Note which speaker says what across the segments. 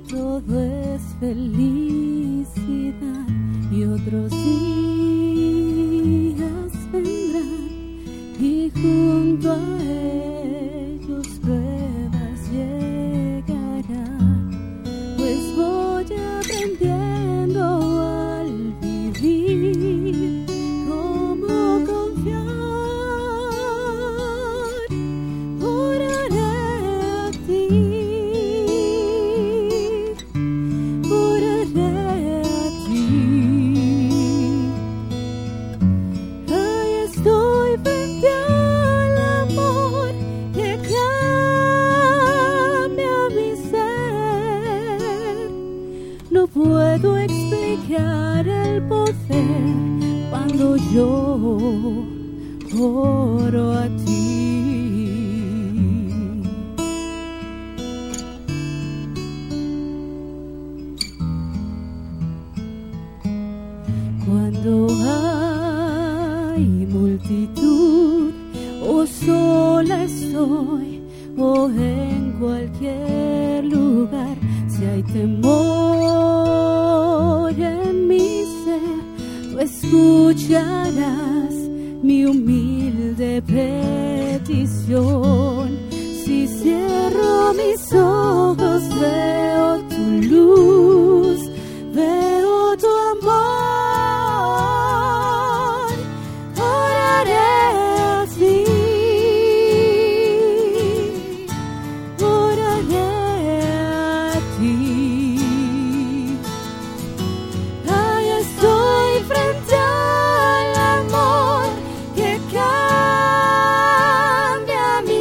Speaker 1: todo es felicidad y otros días vendrán y junto a ellos pruebas llegarán, pues voy aprendiendo al vivir cómo confiar. Oraré a ti, oraré a ti. Ahí estoy frente al amor que cambia mi ser. No puedo explicar el poder cuando yo oro a ti. Cuando hay multitud o sola estoy o en cualquier lugar, si hay temor en mi ser, tú escucharás mi humilde petición. Si cierro mis ojos veo tu luz, veo tu amor. Oraré a ti, oraré a ti. Ahí estoy frente al amor que cambia mi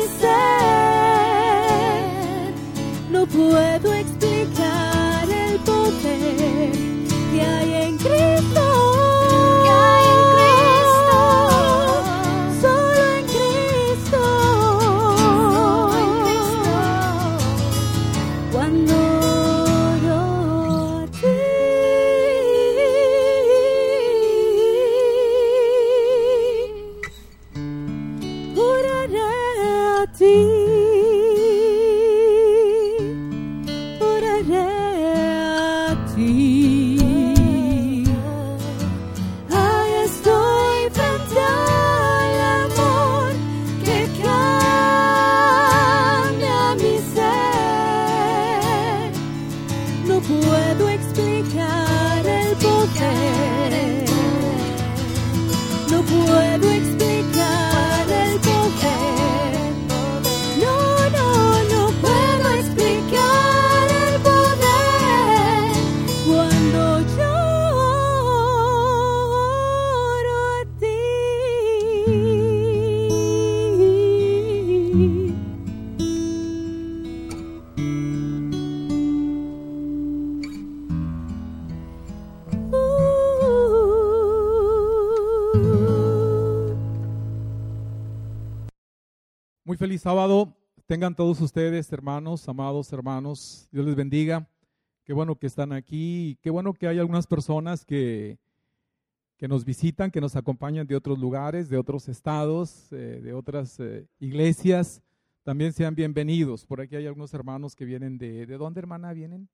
Speaker 1: ser. No puedo explicar el poder que hay en Cristo. Solo en Cristo. Cuando oro a ti, oraré a ti, oraré a ti. Ahí estoy frente al amor que cambia mi ser. No puedo explicar el poder. No puedo explicar el poder. No, no, no puedo explicar el poder cuando yo oro a ti.
Speaker 2: Muy feliz sábado. Tengan todos ustedes, hermanos, amados hermanos. Dios les bendiga. Qué bueno que están aquí. Y qué bueno que hay algunas personas que nos visitan, que nos acompañan de otros lugares, de otros estados, de otras iglesias. También sean bienvenidos. Por aquí hay algunos hermanos que vienen ¿de dónde, hermana, vienen?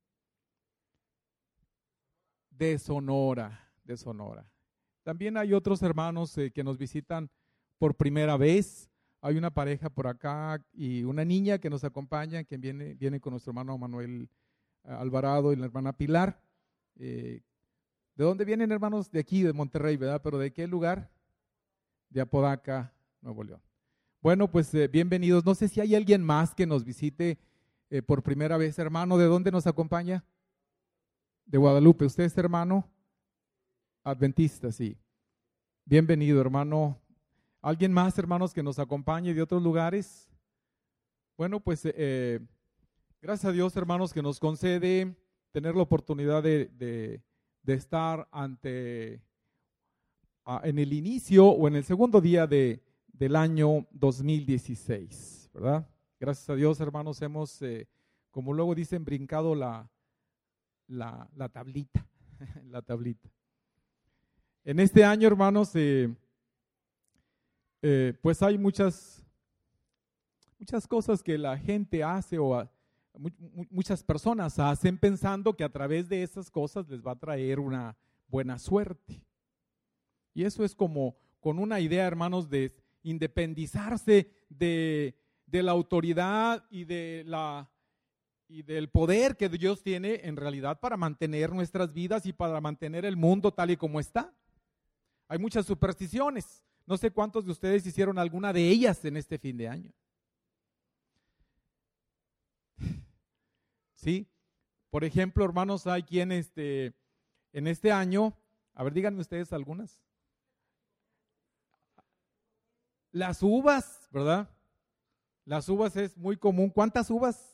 Speaker 2: De Sonora, de Sonora. También hay otros hermanos que nos visitan por primera vez. Hay una pareja por acá y una niña que nos acompaña, que viene con nuestro hermano Manuel Alvarado y la hermana Pilar. ¿De dónde vienen, hermanos? De aquí, de Monterrey, ¿verdad? ¿Pero de qué lugar? De Apodaca, Nuevo León. Bueno, pues bienvenidos. No sé si hay alguien más que nos visite por primera vez, hermano. ¿De dónde nos acompaña? De Guadalupe. ¿Usted es hermano? Adventista, sí. Bienvenido, hermano. ¿Alguien más, hermanos, que nos acompañe de otros lugares? Bueno, pues gracias a Dios, hermanos, que nos concede tener la oportunidad de estar en el inicio o en el segundo día del año 2016, ¿verdad? Gracias a Dios, hermanos, hemos, como luego dicen, brincado la tablita, la tablita. En este año, hermanos, pues hay muchas cosas que la gente hace muchas personas hacen pensando que a través de esas cosas les va a traer una buena suerte. Y eso es como con una idea, hermanos, de independizarse de la autoridad y del poder que Dios tiene en realidad para mantener nuestras vidas y para mantener el mundo tal y como está. Hay muchas supersticiones. No sé cuántos de ustedes hicieron alguna de ellas en este fin de año. Sí, por ejemplo, hermanos, hay quien en este año, a ver, díganme ustedes algunas. Las uvas, ¿verdad? Las uvas es muy común. ¿Cuántas uvas?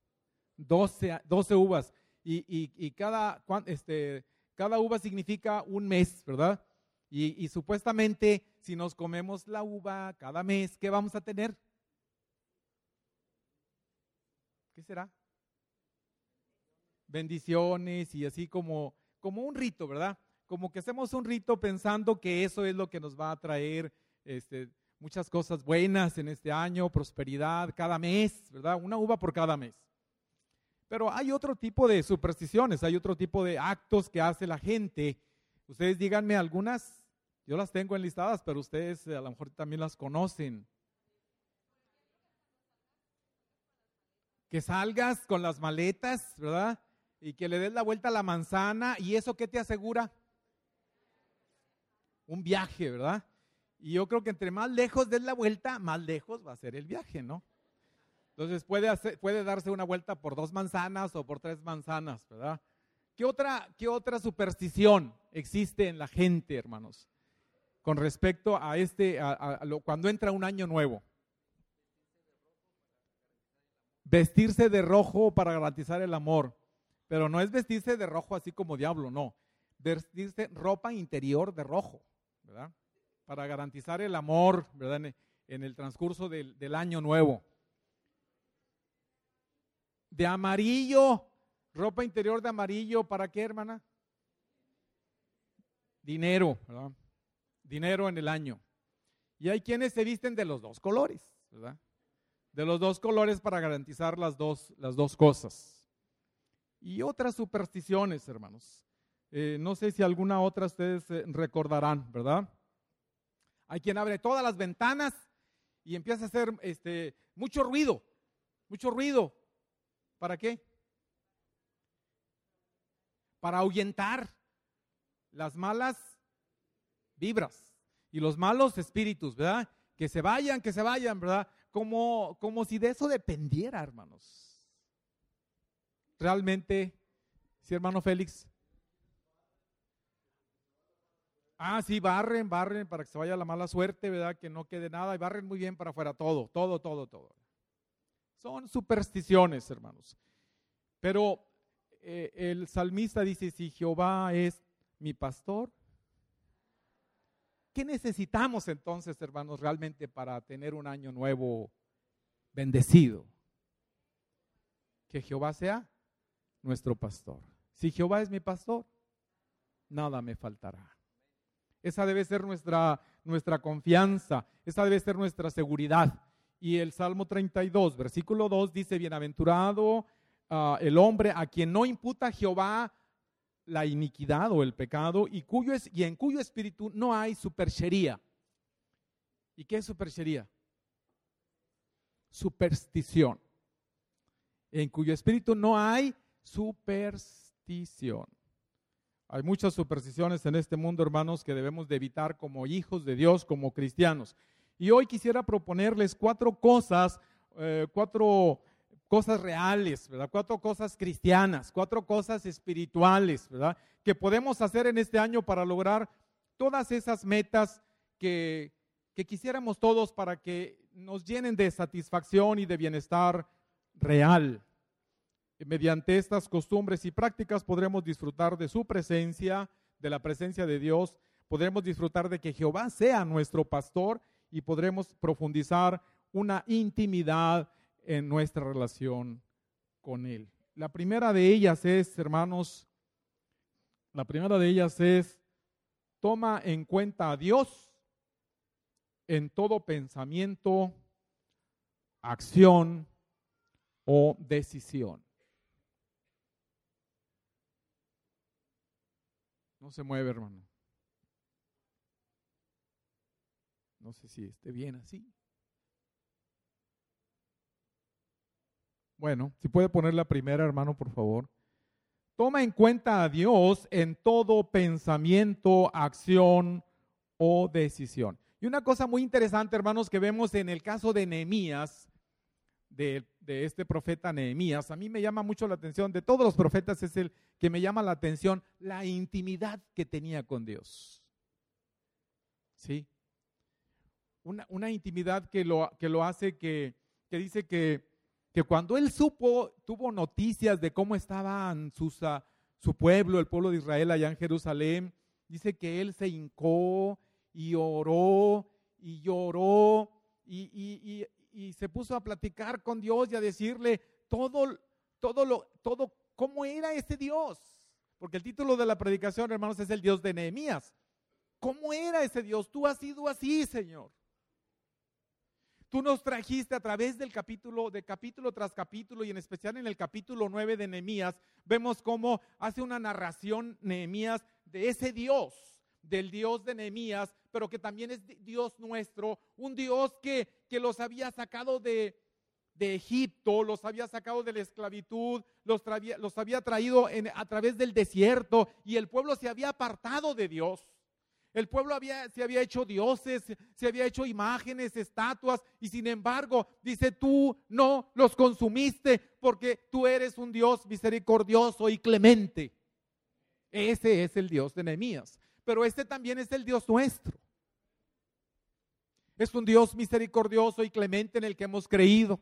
Speaker 2: 12 uvas. Y cada uva significa un mes, ¿verdad? Y supuestamente, si nos comemos la uva cada mes, ¿qué vamos a tener? ¿Qué será? Bendiciones y así como un rito, ¿verdad? Como que hacemos un rito pensando que eso es lo que nos va a traer muchas cosas buenas en este año, prosperidad cada mes, ¿verdad? Una uva por cada mes. Pero hay otro tipo de supersticiones, hay otro tipo de actos que hace la gente. Ustedes díganme algunas, yo las tengo enlistadas, pero ustedes a lo mejor también las conocen. Que salgas con las maletas, ¿verdad? Y que le des la vuelta a la manzana, ¿y eso qué te asegura? Un viaje, ¿verdad? Y yo creo que entre más lejos des la vuelta, más lejos va a ser el viaje, ¿no? Entonces puede darse una vuelta por 2 manzanas o por 3 manzanas, ¿verdad? ¿Qué otra superstición existe en la gente, hermanos? Con respecto a cuando entra un año nuevo. Vestirse de rojo para garantizar el amor. Pero no es vestirse de rojo así como diablo, no. Vestirse ropa interior de rojo, ¿verdad? Para garantizar el amor, ¿verdad? En el transcurso del año nuevo. De amarillo, ropa interior de amarillo, ¿para qué, hermana? Dinero, ¿verdad? Dinero en el año. Y hay quienes se visten de los 2 colores, ¿verdad? De los 2 colores para garantizar las dos cosas. Y otras supersticiones, hermanos. No sé si alguna otra ustedes recordarán, ¿verdad? Hay quien abre todas las ventanas y empieza a hacer mucho ruido. ¿Para qué? Para ahuyentar las malas vibras y los malos espíritus, ¿verdad? Que se vayan, ¿verdad? Como si de eso dependiera, hermanos. Realmente, ¿sí, hermano Félix? Sí, barren para que se vaya la mala suerte, ¿verdad? Que no quede nada, y barren muy bien para afuera, todo. Son supersticiones, hermanos. Pero el salmista dice, si Jehová es mi pastor, ¿qué necesitamos entonces, hermanos, realmente para tener un año nuevo bendecido? Que Jehová sea nuestro pastor. Si Jehová es mi pastor, nada me faltará. Esa debe ser nuestra confianza, esa debe ser nuestra seguridad. Y el Salmo 32, versículo 2 dice, bienaventurado el hombre a quien no imputa Jehová la iniquidad o el pecado y en cuyo espíritu no hay superchería. ¿Y qué es superchería? Superstición. En cuyo espíritu no hay superstición. Hay muchas supersticiones en este mundo, hermanos, que debemos de evitar como hijos de Dios, como cristianos. Y hoy quisiera proponerles 4 cosas reales, ¿verdad? 4 cosas cristianas, 4 cosas espirituales, ¿verdad? Que podemos hacer en este año para lograr todas esas metas que quisiéramos todos para que nos llenen de satisfacción y de bienestar real. Mediante estas costumbres y prácticas podremos disfrutar de su presencia, de la presencia de Dios, podremos disfrutar de que Jehová sea nuestro pastor y podremos profundizar una intimidad en nuestra relación con Él. La primera de ellas es, hermanos, toma en cuenta a Dios en todo pensamiento, acción o decisión. No se mueve, hermano. No sé si esté bien así. Bueno, si puede poner la primera, hermano, por favor. Toma en cuenta a Dios en todo pensamiento, acción o decisión. Y una cosa muy interesante, hermanos, que vemos en el caso de Nehemías, de este profeta Nehemías, a mí me llama mucho la atención, de todos los profetas es el que me llama la atención, la intimidad que tenía con Dios. ¿Sí? Una intimidad que lo hace, que dice que cuando él tuvo noticias de cómo estaban su pueblo, el pueblo de Israel allá en Jerusalén, dice que él se hincó y oró y lloró y se puso a platicar con Dios y a decirle todo cómo era ese Dios. Porque el título de la predicación, hermanos, es el Dios de Nehemías. ¿Cómo era ese Dios? Tú has sido así, Señor. Tú nos trajiste a través de capítulo tras capítulo, y en especial en el capítulo 9 de Nehemías, vemos cómo hace una narración Nehemías de ese Dios, del Dios de Nehemías, pero que también es Dios nuestro, un Dios que los había sacado de Egipto, los había sacado de la esclavitud, los había traído a través del desierto, y el pueblo se había apartado de Dios. El pueblo se había hecho dioses, se había hecho imágenes, estatuas, y sin embargo, dice, tú no los consumiste porque tú eres un Dios misericordioso y clemente. Ese es el Dios de Nehemías, pero este también es el Dios nuestro. Es un Dios misericordioso y clemente en el que hemos creído.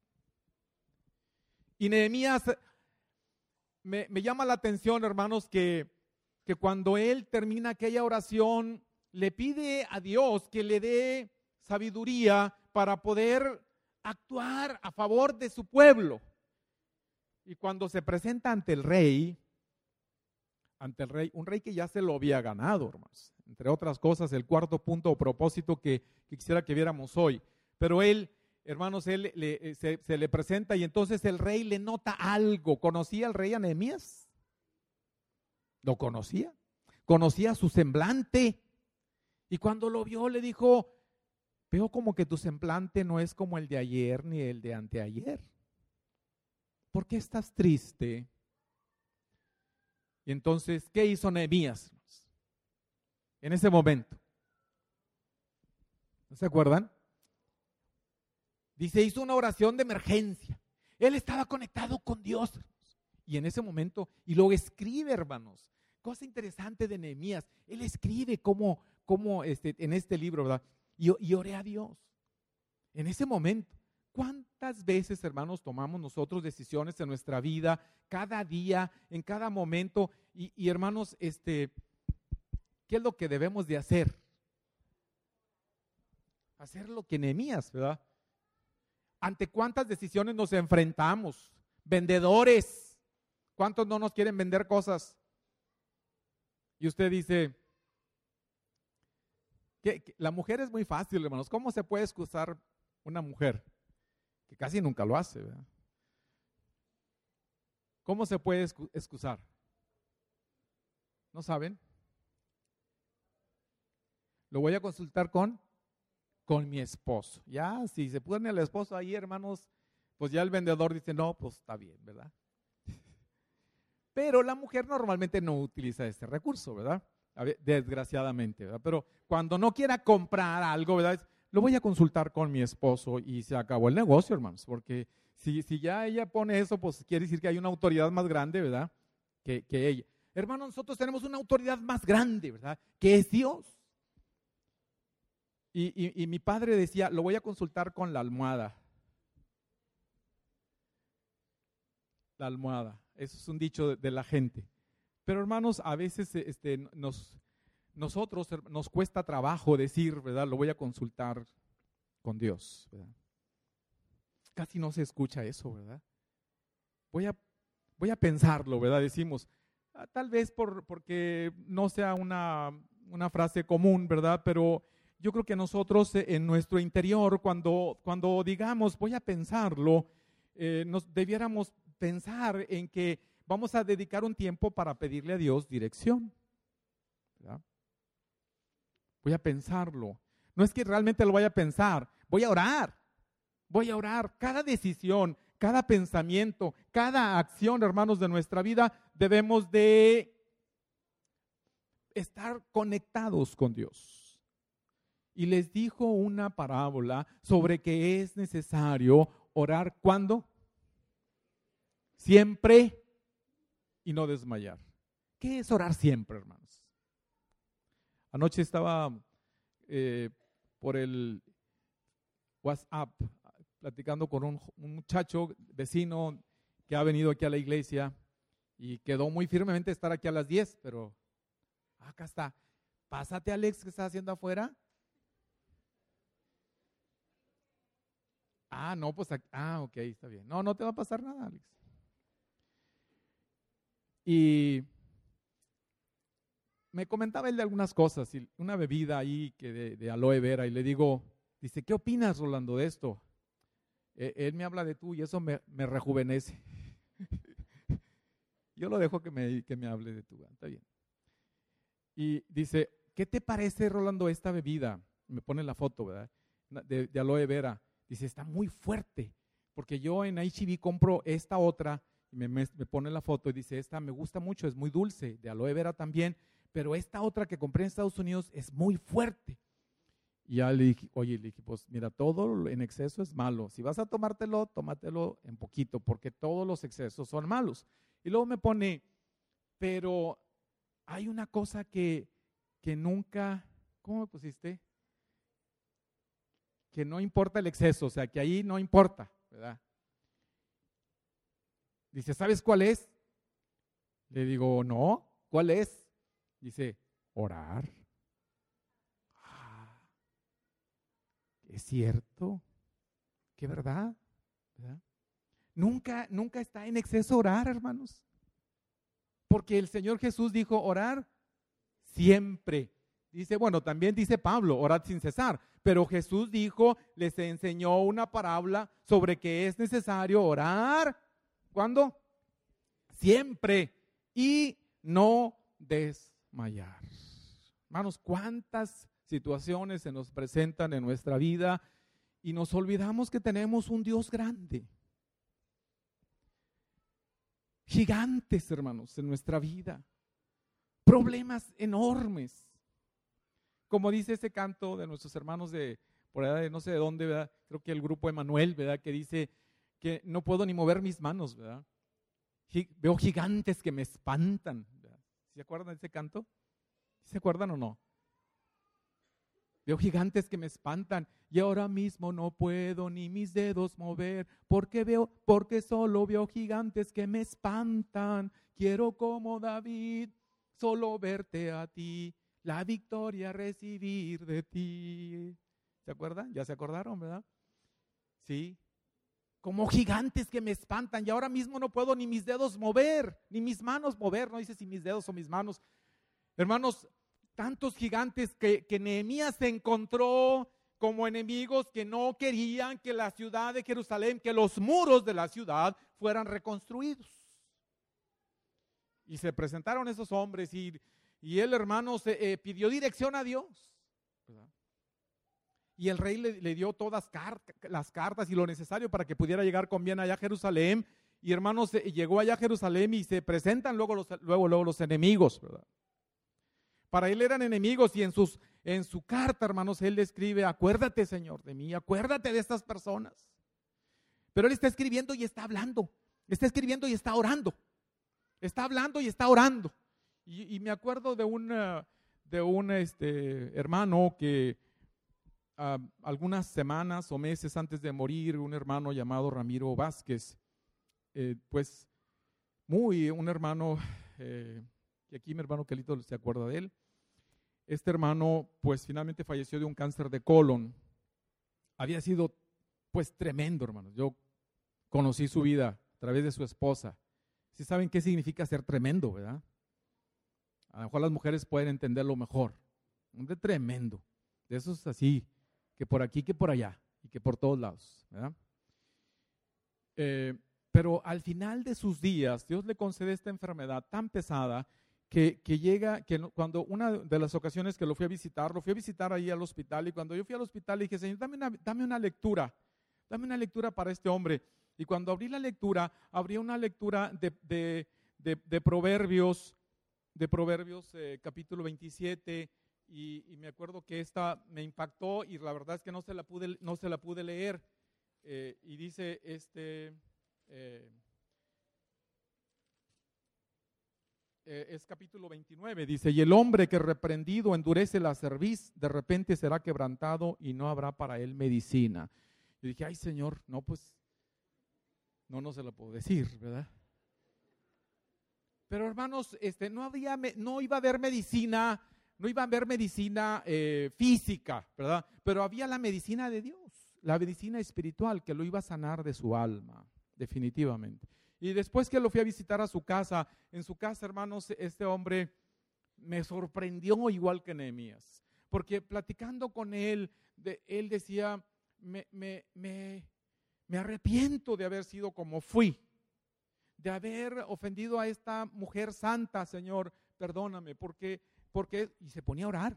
Speaker 2: Y Nehemías, me llama la atención, hermanos, que cuando él termina aquella oración, le pide a Dios que le dé sabiduría para poder actuar a favor de su pueblo. Y cuando se presenta ante el rey, un rey que ya se lo había ganado, hermanos. Entre otras cosas, el cuarto punto o propósito que quisiera que viéramos hoy. Pero él, hermanos, se le presenta y entonces el rey le nota algo. ¿Conocía al rey a Nehemías? ¿Lo conocía? Conocía su semblante. Y cuando lo vio le dijo, veo como que tu semblante no es como el de ayer ni el de anteayer. ¿Por qué estás triste? Y entonces, ¿qué hizo Nehemías en ese momento? ¿No se acuerdan? Dice, hizo una oración de emergencia. Él estaba conectado con Dios. Y en ese momento, y lo escribe, hermanos. Cosa interesante de Nehemías, él escribe como en este libro, ¿verdad? Y oré a Dios. En ese momento, ¿cuántas veces, hermanos, tomamos nosotros decisiones en nuestra vida, cada día, en cada momento? Y hermanos, ¿qué es lo que debemos de hacer? Hacer lo que Nehemías, ¿verdad? ¿Ante cuántas decisiones nos enfrentamos? Vendedores, ¿cuántos no nos quieren vender cosas? Y usted dice, que la mujer es muy fácil, hermanos. ¿Cómo se puede excusar una mujer? Que casi nunca lo hace, ¿verdad? ¿Cómo se puede excusar? ¿No saben? Lo voy a consultar con mi esposo. Ya, si se pone el esposo ahí, hermanos, pues ya el vendedor dice, no, pues está bien, ¿verdad? Pero la mujer normalmente no utiliza este recurso, ¿verdad? Desgraciadamente, ¿verdad? Pero cuando no quiera comprar algo, ¿verdad? Lo voy a consultar con mi esposo y se acabó el negocio, hermanos, porque si ya ella pone eso, pues quiere decir que hay una autoridad más grande, ¿verdad? Que ella. Hermanos, nosotros tenemos una autoridad más grande, ¿verdad? Que es Dios. Y mi padre decía, lo voy a consultar con la almohada. La almohada. Eso es un dicho de la gente. Pero hermanos, a veces nosotros nos cuesta trabajo decir, ¿verdad? Lo voy a consultar con Dios, ¿verdad? Casi no se escucha eso, ¿verdad? Voy a pensarlo, ¿verdad? Decimos, tal vez porque no sea una frase común, ¿verdad? Pero yo creo que nosotros en nuestro interior, cuando digamos, voy a pensarlo, nos debiéramos pensar en que vamos a dedicar un tiempo para pedirle a Dios dirección, ¿verdad? Voy a pensarlo. No es que realmente lo vaya a pensar, voy a orar. Voy a orar. Cada decisión, cada pensamiento, cada acción, hermanos, de nuestra vida, debemos de estar conectados con Dios. Y les dijo una parábola sobre que es necesario orar, ¿cuándo? Siempre, y no desmayar. ¿Qué es orar siempre, hermanos? Anoche estaba por el WhatsApp platicando con un muchacho vecino que ha venido aquí a la iglesia y quedó muy firmemente estar aquí a las 10, pero acá está. Pásate, Alex, ¿qué estás haciendo afuera? No, pues aquí, ok, está bien. No te va a pasar nada, Alex. Y me comentaba él de algunas cosas, y una bebida ahí que de aloe vera, y le digo, dice, ¿qué opinas, Rolando, de esto? Él me habla de tú y eso me rejuvenece. Yo lo dejo que me hable de tú, está bien. Y dice, ¿qué te parece, Rolando, esta bebida? Me pone la foto, ¿verdad? De aloe vera. Dice, está muy fuerte, porque yo en H-E-B compro esta otra, y me pone la foto y dice, esta me gusta mucho, es muy dulce, de aloe vera también, pero esta otra que compré en Estados Unidos es muy fuerte. Y ya le dije, pues mira, todo en exceso es malo. Si vas a tomártelo, tómatelo en poquito, porque todos los excesos son malos. Y luego me pone, pero hay una cosa que nunca, ¿cómo me pusiste? Que no importa el exceso, o sea, que ahí no importa, ¿verdad? Dice, ¿sabes cuál es? Le digo, no, ¿cuál es? Dice, orar. Es cierto, qué verdad, ¿verdad? Nunca está en exceso orar, hermanos. Porque el Señor Jesús dijo orar siempre. Dice, bueno, también dice Pablo, orad sin cesar. Pero Jesús dijo, les enseñó una parábola sobre que es necesario orar. ¿Cuándo? Siempre. Y no desmayar. Hermanos, ¿cuántas situaciones se nos presentan en nuestra vida y nos olvidamos que tenemos un Dios grande? Gigantes, hermanos, en nuestra vida. Problemas enormes. Como dice ese canto de nuestros hermanos de por allá de no sé de dónde, ¿verdad? Creo que el grupo Emanuel, ¿verdad? Que dice que no puedo ni mover mis manos, ¿verdad? Veo gigantes que me espantan, ¿verdad? ¿Se acuerdan de ese canto? ¿Se acuerdan o no? Veo gigantes que me espantan y ahora mismo no puedo ni mis dedos mover porque solo veo gigantes que me espantan. Quiero como David solo verte a ti, la victoria recibir de ti. ¿Se acuerdan? ¿Ya se acordaron, verdad? Sí. Como gigantes que me espantan y ahora mismo no puedo ni mis dedos mover, ni mis manos mover. No dice si mis dedos o mis manos. Hermanos, tantos gigantes que Nehemías se encontró como enemigos que no querían que la ciudad de Jerusalén, que los muros de la ciudad fueran reconstruidos. Y se presentaron esos hombres y él, hermano, pidió dirección a Dios, ¿verdad? Y el rey le dio todas las cartas y lo necesario para que pudiera llegar con bien allá a Jerusalén. Y hermanos, llegó allá a Jerusalén y se presentan luego los enemigos, ¿verdad? Para él eran enemigos y en su carta, hermanos, él le escribe, acuérdate, Señor, de mí, acuérdate de estas personas. Pero él está escribiendo y está hablando, está escribiendo y está orando, está hablando y está orando. Y me acuerdo de un hermano que algunas semanas o meses antes de morir, un hermano llamado Ramiro Vázquez, un hermano, y aquí mi hermano Kelito se acuerda de él. Este hermano, pues finalmente falleció de un cáncer de colon. Había sido, pues tremendo, hermanos. Yo conocí su vida a través de su esposa. ¿Sí saben qué significa ser tremendo, verdad? A lo mejor las mujeres pueden entenderlo mejor. Un hombre tremendo. De esos así, que por aquí, que por allá, y que por todos lados, ¿verdad? Pero al final de sus días, Dios le concede esta enfermedad tan pesada que cuando una de las ocasiones que lo fui a visitar ahí al hospital, y cuando yo fui al hospital le dije, Señor, dame una lectura para este hombre. Y cuando abrí la lectura, abrí una lectura de Proverbios, capítulo 27, y me acuerdo que esta me impactó y la verdad es que no se la pude leer. Y dice es capítulo 29, dice, y el hombre que reprendido endurece la cerviz, de repente será quebrantado y no habrá para él medicina. Y dije, ay Señor, no, pues, no se lo puedo decir, ¿verdad? Pero hermanos, no iba a haber medicina física, ¿verdad? Pero había la medicina de Dios, la medicina espiritual que lo iba a sanar de su alma, definitivamente. Y después que lo fui a visitar a su casa, en su casa, hermanos, este hombre me sorprendió igual que Nehemías, porque platicando con él, él decía, me arrepiento de haber sido como fui, de haber ofendido a esta mujer santa, Señor, perdóname, porque y se ponía a orar,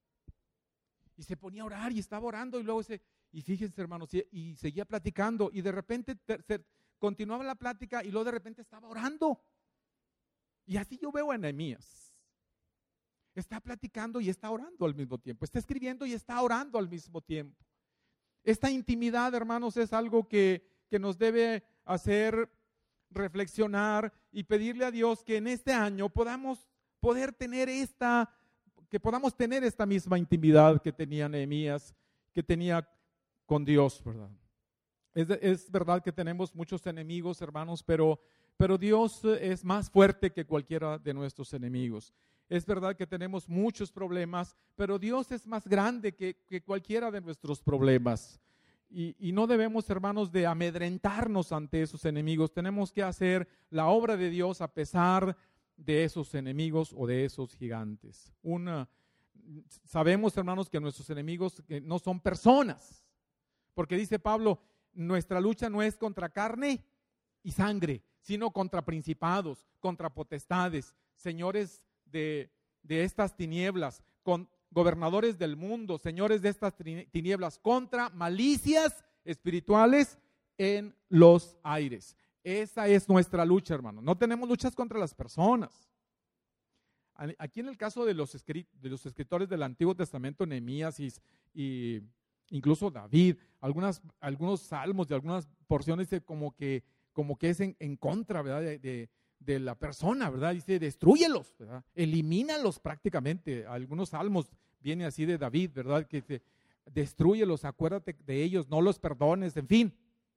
Speaker 2: y estaba orando, y luego y fíjense, hermanos, y seguía platicando, y de repente continuaba la plática, y luego de repente estaba orando. Y así yo veo a Nehemías. Está platicando y está orando al mismo tiempo. Está escribiendo y está orando al mismo tiempo. Esta intimidad, hermanos, es algo que nos debe hacer reflexionar y pedirle a Dios que en este año podamos tener esta misma intimidad que tenía Nehemías, que tenía con Dios, ¿verdad? Es verdad que tenemos muchos enemigos, hermanos, pero Dios es más fuerte que cualquiera de nuestros enemigos. Es verdad que tenemos muchos problemas, pero Dios es más grande que cualquiera de nuestros problemas. Y no debemos, hermanos, de amedrentarnos ante esos enemigos. Tenemos que hacer la obra de Dios a pesar de esos enemigos o de esos gigantes. Sabemos, hermanos, que nuestros enemigos no son personas, porque dice Pablo, nuestra lucha no es contra carne y sangre, sino contra principados, contra potestades, señores de estas tinieblas, con gobernadores del mundo, señores de estas tinieblas, contra malicias espirituales en los aires. Esa es nuestra lucha, hermano. No tenemos luchas contra las personas. Aquí en el caso de los escritores del Antiguo Testamento, Nehemías y incluso David, algunos salmos de algunas porciones como que es en contra, ¿verdad? De la persona, ¿verdad? Dice, destrúyelos, ¿verdad? Elimínalos prácticamente. Algunos salmos vienen así de David, ¿verdad? Que dice, destrúyelos, acuérdate de ellos, no los perdones, en fin.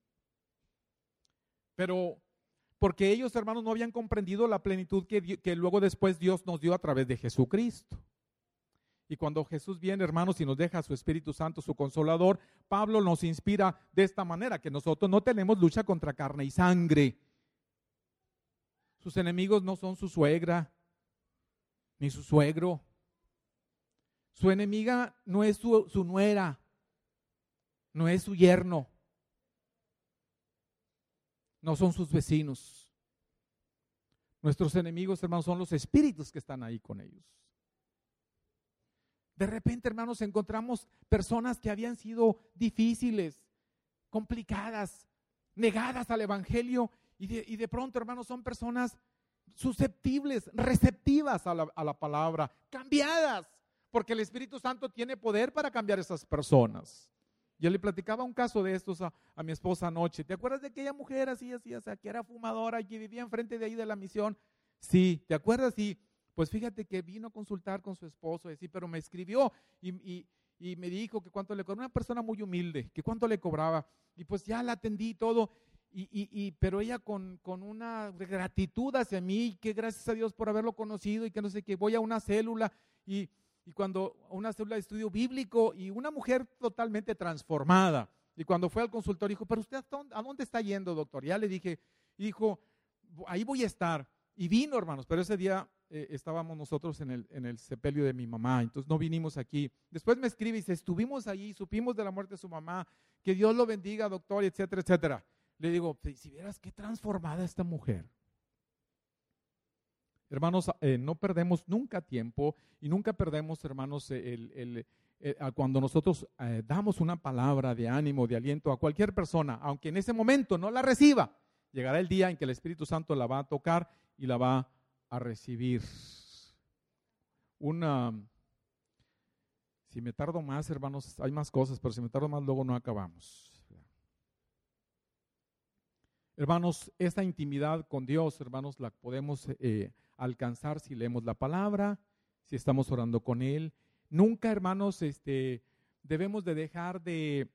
Speaker 2: Pero porque ellos, hermanos, no habían comprendido la plenitud que luego después Dios nos dio a través de Jesucristo. Y cuando Jesús viene, hermanos, y nos deja su Espíritu Santo, su Consolador, Pablo nos inspira de esta manera, que nosotros no tenemos lucha contra carne y sangre. Sus enemigos no son su suegra, ni su suegro. Su enemiga no es su nuera, no es su yerno, no son sus vecinos. Nuestros enemigos, hermanos, son los espíritus que están ahí con ellos. De repente, hermanos, encontramos personas que habían sido difíciles, complicadas, negadas al Evangelio, y de pronto, hermanos, son personas susceptibles, receptivas a la palabra, cambiadas, porque el Espíritu Santo tiene poder para cambiar a esas personas. Yo le platicaba un caso de estos a mi esposa anoche. ¿Te acuerdas de aquella mujer así, o sea, que era fumadora y que vivía enfrente de ahí de la misión? Sí, ¿te acuerdas? Sí. Pues fíjate que vino a consultar con su esposo, y así, pero me escribió y me dijo que cuánto le cobraba, una persona muy humilde, que cuánto le cobraba, y pues ya la atendí y todo, pero ella con una gratitud hacia mí, que gracias a Dios por haberlo conocido, y que no sé qué, voy a una célula, y cuando a una célula de estudio bíblico, y una mujer totalmente transformada, y cuando fue al consultorio dijo, pero usted ¿a dónde está yendo, doctor? Ya le dije, dijo, ahí voy a estar, y vino, hermanos, pero ese día estábamos nosotros en el sepelio de mi mamá, entonces no vinimos aquí. Después me escribe y dice, estuvimos allí, supimos de la muerte de su mamá, que Dios lo bendiga, doctor, etcétera, etcétera. Le digo, si vieras qué transformada esta mujer. Hermanos, no perdemos nunca tiempo y nunca perdemos, hermanos, cuando nosotros damos una palabra de ánimo, de aliento a cualquier persona, aunque en ese momento no la reciba, llegará el día en que el Espíritu Santo la va a tocar y la va a recibir. Si me tardo más, hermanos, hay más cosas, pero si me tardo más, luego no acabamos. Hermanos, esta intimidad con Dios, hermanos, la podemos alcanzar si leemos la palabra, si estamos orando con Él. Nunca, hermanos, debemos de dejar de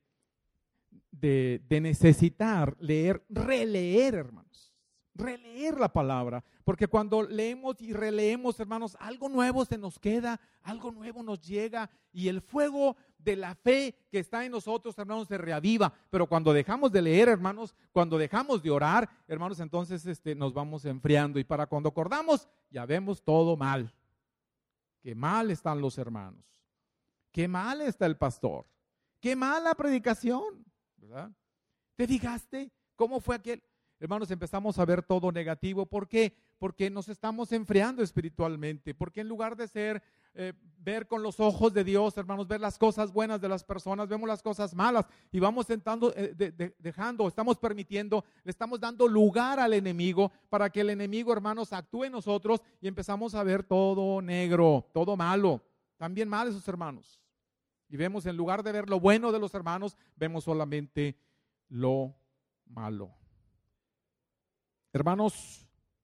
Speaker 2: necesitar releer, hermanos, releer la palabra, porque cuando leemos y releemos, hermanos, algo nuevo se nos queda, algo nuevo nos llega y el fuego de la fe que está en nosotros, hermanos, se reaviva. Pero cuando dejamos de leer, hermanos, cuando dejamos de orar, hermanos, entonces nos vamos enfriando y para cuando acordamos ya vemos todo mal. Qué mal están los hermanos, qué mal está el pastor, qué mala predicación, ¿verdad? ¿Te fijaste cómo fue aquel? Hermanos, empezamos a ver todo negativo. ¿Por qué? Porque nos estamos enfriando espiritualmente. Porque en lugar de ver con los ojos de Dios, hermanos, ver las cosas buenas de las personas, vemos las cosas malas y vamos estamos permitiendo, le estamos dando lugar al enemigo para que el enemigo, hermanos, actúe en nosotros y empezamos a ver todo negro, todo malo. También mal esos hermanos. Y vemos, en lugar de ver lo bueno de los hermanos, vemos solamente lo malo. Hermanos,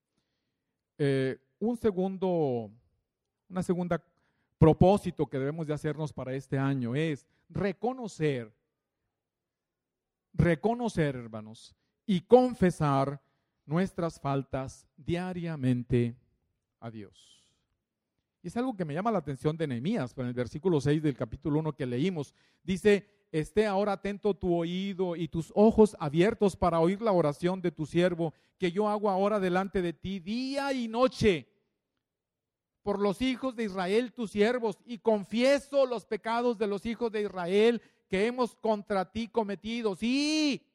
Speaker 2: una segunda propósito que debemos de hacernos para este año es reconocer, hermanos, y confesar nuestras faltas diariamente a Dios. Y es algo que me llama la atención de Nehemías, en el versículo 6 del capítulo 1 que leímos, dice: esté ahora atento tu oído y tus ojos abiertos para oír la oración de tu siervo, que yo hago ahora delante de ti día y noche, por los hijos de Israel tus siervos, y confieso los pecados de los hijos de Israel que hemos contra ti cometido. Sí,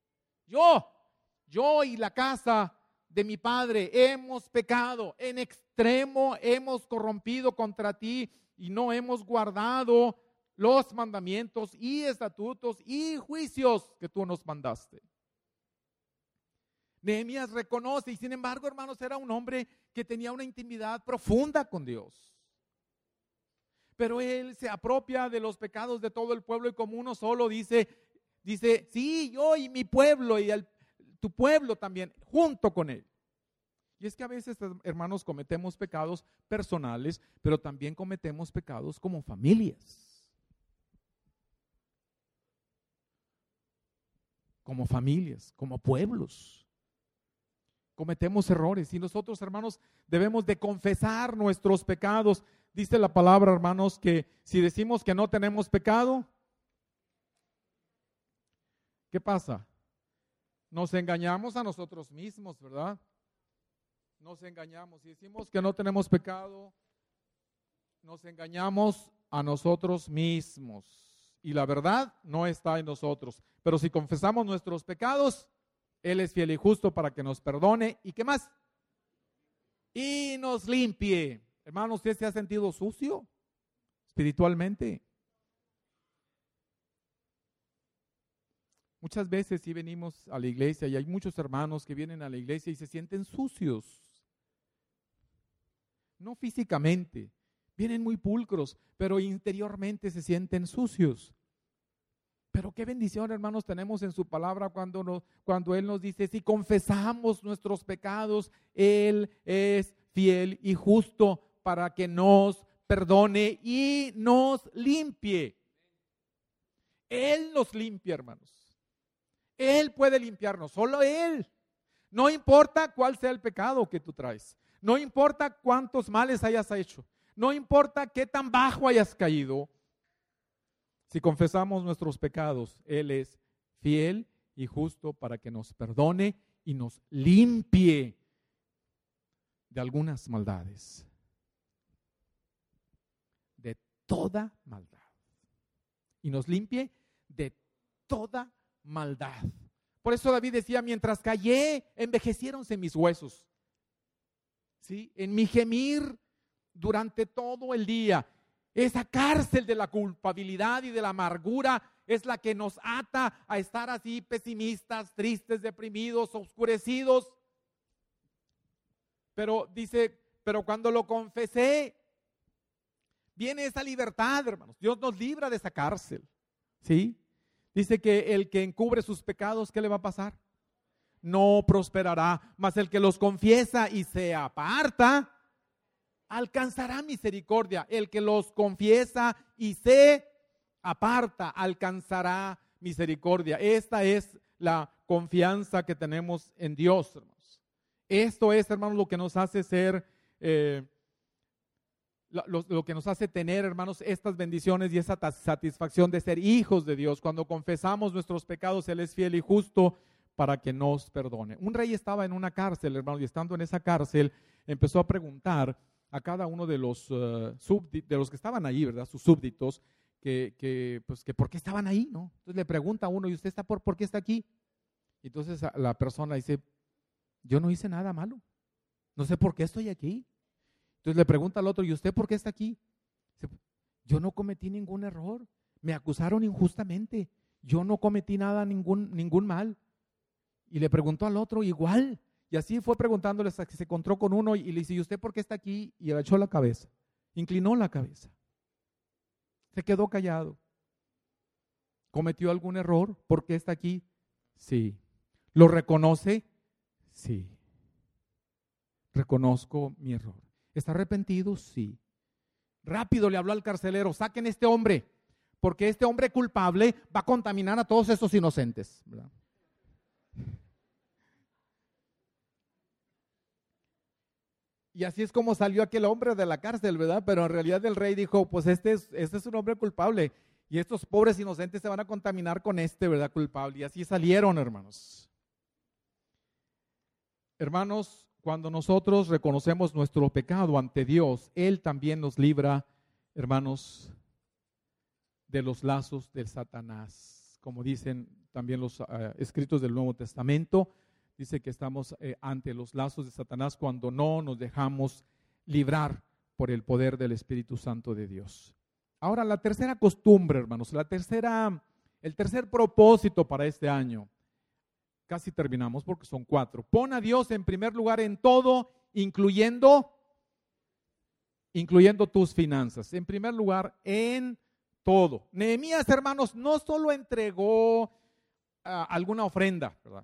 Speaker 2: yo y la casa de mi padre hemos pecado, en extremo hemos corrompido contra ti y no hemos guardado los mandamientos y estatutos y juicios que tú nos mandaste. Nehemías reconoce, y sin embargo, hermanos, era un hombre que tenía una intimidad profunda con Dios. Pero él se apropia de los pecados de todo el pueblo y como uno solo dice, sí, yo y mi pueblo y tu pueblo también, junto con él. Y es que a veces, hermanos, cometemos pecados personales, pero también cometemos pecados como familias. Como familias, como pueblos. Cometemos errores y nosotros, hermanos, debemos de confesar nuestros pecados. Dice la palabra, hermanos, que si decimos que no tenemos pecado, ¿qué pasa? Nos engañamos a nosotros mismos, ¿verdad? Nos engañamos. Si decimos que no tenemos pecado, nos engañamos a nosotros mismos. Y la verdad no está en nosotros. Pero si confesamos nuestros pecados, Él es fiel y justo para que nos perdone. ¿Y qué más? Y nos limpie. Hermano, ¿usted se ha sentido sucio espiritualmente? Muchas veces sí venimos a la iglesia y hay muchos hermanos que vienen a la iglesia y se sienten sucios. No físicamente, vienen muy pulcros, pero interiormente se sienten sucios. Pero qué bendición, hermanos, tenemos en su palabra cuando Él nos dice, si confesamos nuestros pecados, Él es fiel y justo para que nos perdone y nos limpie. Él nos limpia, hermanos. Él puede limpiarnos, solo Él. No importa cuál sea el pecado que tú traes. No importa cuántos males hayas hecho. No importa qué tan bajo hayas caído. Si confesamos nuestros pecados, Él es fiel y justo para que nos perdone y nos limpie de algunas maldades. De toda maldad. Y nos limpie de toda maldad. Por eso David decía, mientras callé, envejeciéronse mis huesos. ¿Sí? En mi gemir durante todo el día. Esa cárcel de la culpabilidad y de la amargura es la que nos ata a estar así pesimistas, tristes, deprimidos, oscurecidos. Pero dice, pero cuando lo confesé, viene esa libertad, hermanos. Dios nos libra de esa cárcel. ¿Sí? Dice que el que encubre sus pecados, ¿qué le va a pasar? No prosperará, mas el que los confiesa y se aparta, alcanzará misericordia. El que los confiesa y se aparta, alcanzará misericordia. Esta es la confianza que tenemos en Dios, hermanos. Esto es, hermanos, lo que nos hace ser, lo que nos hace tener, hermanos, estas bendiciones y esa satisfacción de ser hijos de Dios. Cuando confesamos nuestros pecados, Él es fiel y justo para que nos perdone. Un rey estaba en una cárcel, hermanos, y estando en esa cárcel, empezó a preguntar a cada uno de los que estaban ahí, ¿verdad? Sus súbditos, que por qué estaban ahí, ¿no? Entonces le pregunta a uno, ¿y usted está por qué está aquí? Y entonces la persona dice, yo no hice nada malo, no sé por qué estoy aquí. Entonces le pregunta al otro, ¿y usted por qué está aquí? Dice, yo no cometí ningún error, me acusaron injustamente, yo no cometí nada, ningún mal. Y le preguntó al otro igual. Y así fue preguntándole hasta que se encontró con uno y le dice, ¿y usted por qué está aquí? Y agachó la cabeza, inclinó la cabeza. Se quedó callado. ¿Cometió algún error? ¿Por qué está aquí? Sí. ¿Lo reconoce? Sí. Reconozco mi error. ¿Está arrepentido? Sí. Rápido le habló al carcelero, saquen a este hombre, porque este hombre culpable va a contaminar a todos estos inocentes, ¿verdad? Y así es como salió aquel hombre de la cárcel, ¿verdad? Pero en realidad el rey dijo, pues este es un hombre culpable y estos pobres inocentes se van a contaminar con este, ¿verdad? Culpable. Y así salieron, hermanos. Hermanos, cuando nosotros reconocemos nuestro pecado ante Dios, Él también nos libra, hermanos, de los lazos del Satanás. Como dicen también los escritos del Nuevo Testamento, dice que estamos ante los lazos de Satanás cuando no nos dejamos librar por el poder del Espíritu Santo de Dios. Ahora, la tercera costumbre, hermanos, el tercer propósito para este año. Casi terminamos porque son 4. Pon a Dios en primer lugar en todo, incluyendo tus finanzas. En primer lugar, en todo. Nehemías, hermanos, no solo entregó alguna ofrenda, ¿verdad?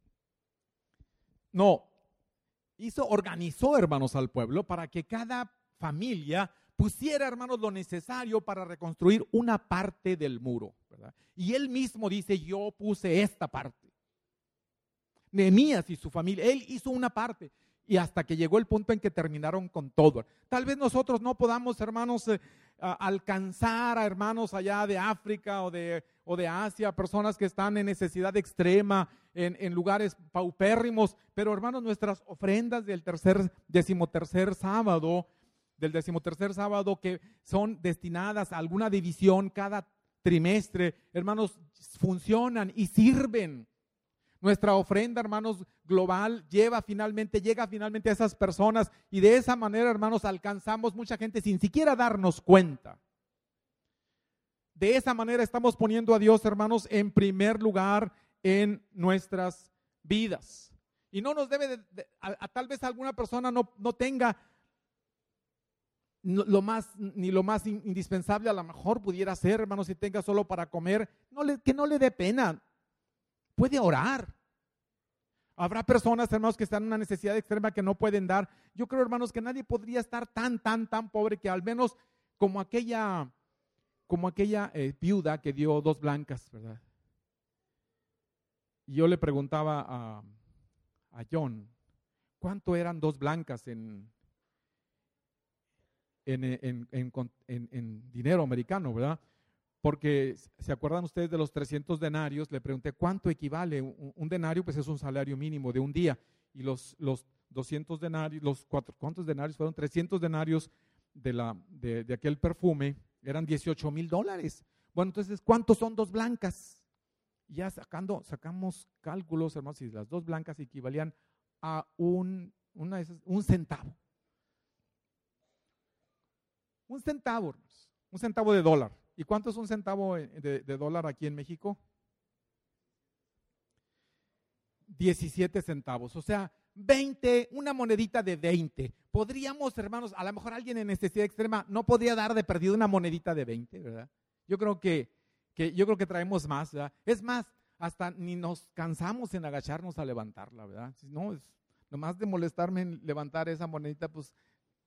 Speaker 2: No, organizó, hermanos, al pueblo para que cada familia pusiera, hermanos, lo necesario para reconstruir una parte del muro, ¿verdad? Y él mismo dice, yo puse esta parte. Nehemías y su familia, él hizo una parte y hasta que llegó el punto en que terminaron con todo. Tal vez nosotros no podamos, hermanos, alcanzar a hermanos allá de África o de Asia, personas que están en necesidad extrema, en lugares paupérrimos, pero hermanos, nuestras ofrendas del decimotercer sábado que son destinadas a alguna división cada trimestre, hermanos, funcionan y sirven. Nuestra ofrenda, hermanos, global llega finalmente a esas personas y de esa manera, hermanos, alcanzamos mucha gente sin siquiera darnos cuenta. De esa manera estamos poniendo a Dios, hermanos, en primer lugar en nuestras vidas. Y no nos debe tal vez alguna persona no tenga lo más indispensable, a lo mejor pudiera ser, hermanos, si tenga solo para comer, que no le dé pena. Puede orar. Habrá personas, hermanos, que están en una necesidad extrema que no pueden dar. Yo creo, hermanos, que nadie podría estar tan pobre que al menos como aquella viuda que dio 2 blancas, ¿verdad? Y yo le preguntaba a John, ¿cuánto eran 2 blancas en dinero americano, ¿verdad? Porque, ¿se acuerdan ustedes de los 300 denarios? Le pregunté, ¿cuánto equivale? Un denario, pues es un salario mínimo de un día. Y los 200 denarios, ¿cuántos denarios fueron? 300 denarios de aquel perfume, eran $18,000. Bueno, entonces, ¿cuántos son 2 blancas? Ya sacamos cálculos, hermanos, y las dos blancas equivalían a un centavo. Un centavo, hermanos. Un centavo de dólar. ¿Y cuánto es un centavo de dólar aquí en México? 17 centavos. O sea, 20, una monedita de 20. Podríamos, hermanos, a lo mejor alguien en necesidad extrema no podría dar de perdido una monedita de 20, ¿verdad? Yo creo que traemos más, ¿verdad? Es más, hasta ni nos cansamos en agacharnos a levantarla, ¿verdad? Si no, es nomás de molestarme en levantar esa monedita, pues.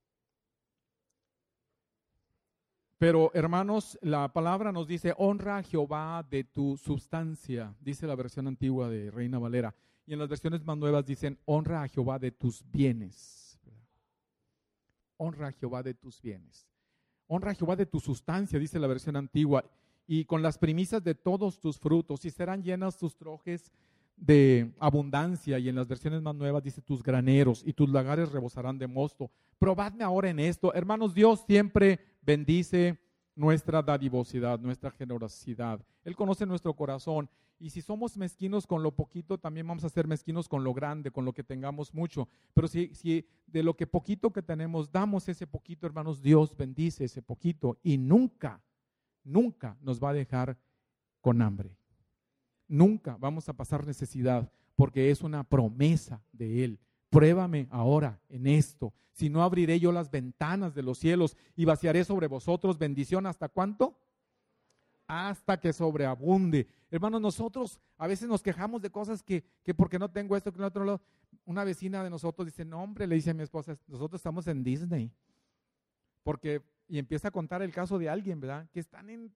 Speaker 2: Pero, hermanos, la palabra nos dice, honra a Jehová de tu sustancia, dice la versión antigua de Reina Valera. Y en las versiones más nuevas dicen, honra a Jehová de tus bienes. Honra a Jehová de tus bienes. Honra a Jehová de tu sustancia, dice la versión antigua. Y con las primicias de todos tus frutos, y serán llenas tus trojes de abundancia. Y en las versiones más nuevas dice, tus graneros y tus lagares rebosarán de mosto. Probadme ahora en esto. Hermanos, Dios siempre bendice nuestra dadivosidad, nuestra generosidad. Él conoce nuestro corazón. Y si somos mezquinos con lo poquito, también vamos a ser mezquinos con lo grande, con lo que tengamos mucho. Pero si de lo que poquito que tenemos, damos ese poquito, hermanos, Dios bendice ese poquito. Y nunca nos va a dejar con hambre. Nunca vamos a pasar necesidad, porque es una promesa de Él. Pruébame ahora en esto. Si no, abriré yo las ventanas de los cielos y vaciaré sobre vosotros bendición. ¿Hasta cuánto? Hasta que sobreabunde. Hermanos, nosotros a veces nos quejamos de cosas que porque no tengo esto, que no otro lado. Una vecina de nosotros dice, no hombre, le dice a mi esposa, nosotros estamos en Disney. Y empieza a contar el caso de alguien, ¿verdad? Que están en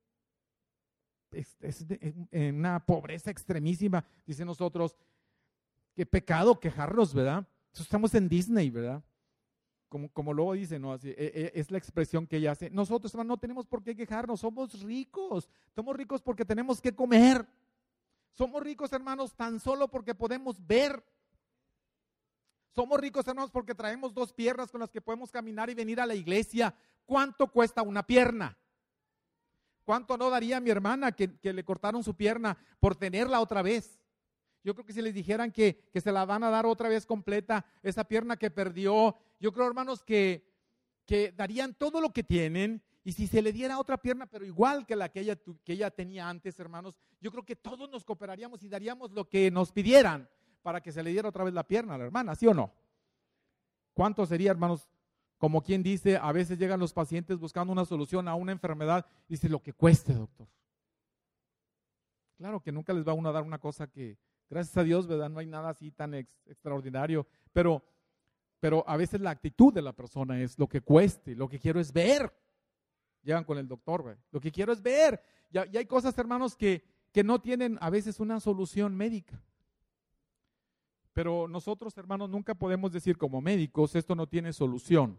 Speaker 2: una pobreza extremísima. Dice nosotros, qué pecado quejarnos, ¿verdad? Estamos en Disney, ¿verdad? Como luego dice, ¿no? Así, es la expresión que ella hace. Nosotros, hermano, no tenemos por qué quejarnos, somos ricos porque tenemos que comer. Somos ricos, hermanos, tan solo porque podemos ver. Somos ricos, hermanos, porque traemos 2 piernas con las que podemos caminar y venir a la iglesia. ¿Cuánto cuesta una pierna? ¿Cuánto no daría a mi hermana que le cortaron su pierna por tenerla otra vez? Yo creo que si les dijeran que se la van a dar otra vez completa, esa pierna que perdió, yo creo, hermanos, que darían todo lo que tienen. Y si se le diera otra pierna, pero igual que la que ella tenía antes, hermanos, yo creo que todos nos cooperaríamos y daríamos lo que nos pidieran para que se le diera otra vez la pierna a la hermana, ¿sí o no? ¿Cuánto sería, hermanos? Como quien dice, a veces llegan los pacientes buscando una solución a una enfermedad, dice, lo que cueste, doctor. Claro que nunca les va a uno a dar una cosa que, gracias a Dios, ¿verdad? No hay nada así tan extraordinario, pero a veces la actitud de la persona es lo que cueste, lo que quiero es ver. Llegan con el doctor, ¿verdad? Lo que quiero es ver. Y hay cosas, hermanos, que no tienen a veces una solución médica. Pero nosotros, hermanos, nunca podemos decir como médicos, esto no tiene solución.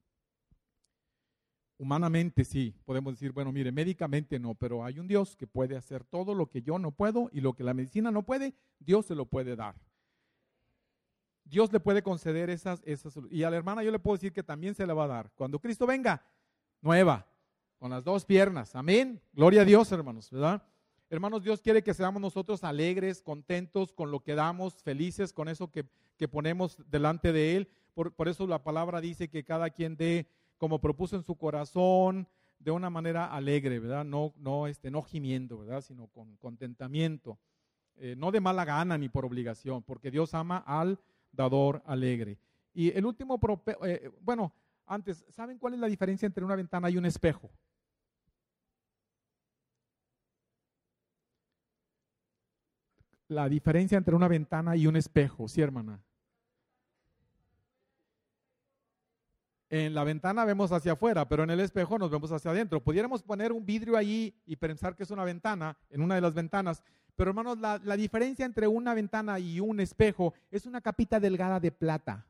Speaker 2: Humanamente sí, podemos decir, bueno, mire, médicamente no, pero hay un Dios que puede hacer todo lo que yo no puedo y lo que la medicina no puede, Dios se lo puede dar. Dios le puede conceder esas y a la hermana yo le puedo decir que también se la va a dar. Cuando Cristo venga, nueva, con las 2 piernas, amén, gloria a Dios, hermanos, ¿verdad? Hermanos, Dios quiere que seamos nosotros alegres, contentos con lo que damos, felices con eso que ponemos delante de Él. Por eso la palabra dice que cada quien dé como propuso en su corazón, de una manera alegre, ¿verdad? No gimiendo, ¿verdad? Sino con contentamiento. No de mala gana ni por obligación, porque Dios ama al dador alegre. Y el último, antes, ¿saben cuál es la diferencia entre una ventana y un espejo? La diferencia entre una ventana y un espejo, ¿sí, hermana? En la ventana vemos hacia afuera, pero en el espejo nos vemos hacia adentro. Pudiéramos poner un vidrio allí y pensar que es una ventana, en una de las ventanas, pero hermanos, la diferencia entre una ventana y un espejo es una capita delgada de plata.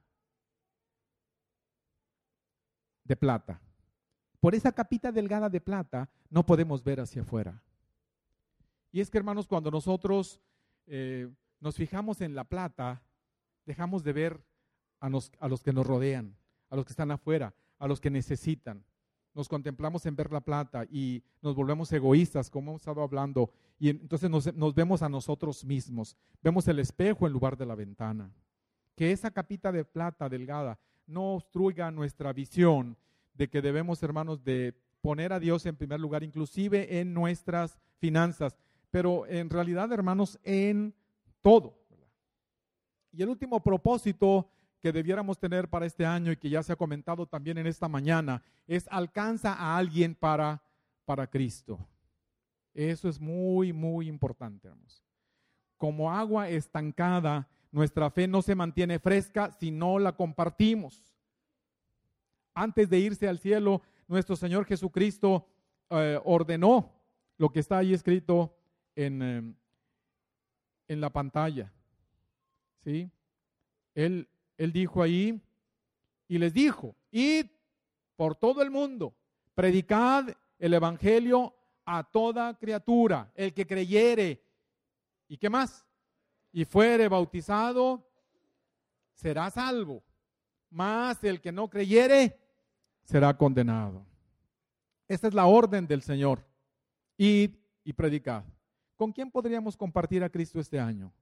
Speaker 2: De plata. Por esa capita delgada de plata no podemos ver hacia afuera. Y es que, hermanos, cuando nosotros nos fijamos en la plata, dejamos de ver a los que nos rodean, a los que están afuera, a los que necesitan. nos contemplamos en ver la plata y nos volvemos egoístas, como hemos estado hablando, y entonces nos vemos a nosotros mismos, vemos el espejo en lugar de la ventana. Que esa capita de plata delgada no obstruya nuestra visión de que debemos, hermanos, de poner a Dios en primer lugar, inclusive en nuestras finanzas, pero en realidad, hermanos, en todo. Y el último propósito que debiéramos tener para este año y que ya se ha comentado también en esta mañana es: alcanza a alguien para Cristo. Eso es muy, muy importante, hermanos. Como agua estancada, nuestra fe no se mantiene fresca si no la compartimos. Antes de irse al cielo, nuestro Señor Jesucristo ordenó lo que está ahí escrito en la pantalla. ¿Sí? Él dijo ahí y les dijo: id por todo el mundo, predicad el evangelio a toda criatura. El que creyere, ¿y qué más? Y fuere bautizado, será salvo. Mas el que no creyere, será condenado. Esta es la orden del Señor. Id y predicad. ¿Con quién podríamos compartir a Cristo este año?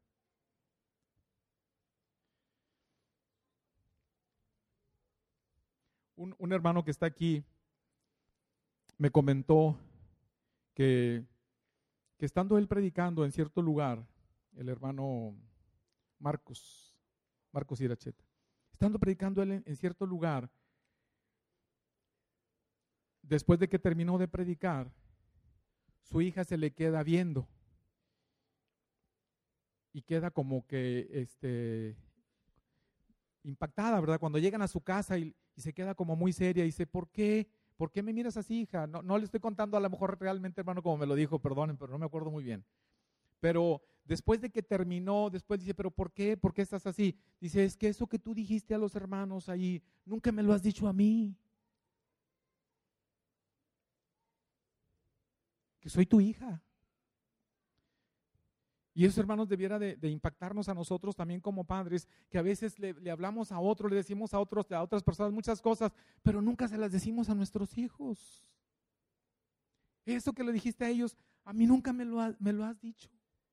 Speaker 2: Un hermano que está aquí me comentó que estando él predicando en cierto lugar, el hermano Marcos Iracheta, estando predicando él en cierto lugar, después de que terminó de predicar, su hija se le queda viendo y queda como que impactada, ¿verdad? Cuando llegan a su casa y se queda como muy seria y dice: ¿por qué me miras así, hija? No le estoy contando a lo mejor realmente, hermano, como me lo dijo, perdonen, pero no me acuerdo muy bien. Pero después de que terminó, después dice: ¿pero por qué? ¿Por qué estás así? Dice: es que eso que tú dijiste a los hermanos ahí, nunca me lo has dicho a mí. Que soy tu hija. Y eso, hermanos, debiera de impactarnos a nosotros también como padres, que a veces le hablamos a otros, le decimos a otras personas muchas cosas, pero nunca se las decimos a nuestros hijos. Eso que le dijiste a ellos, a mí nunca me lo has dicho.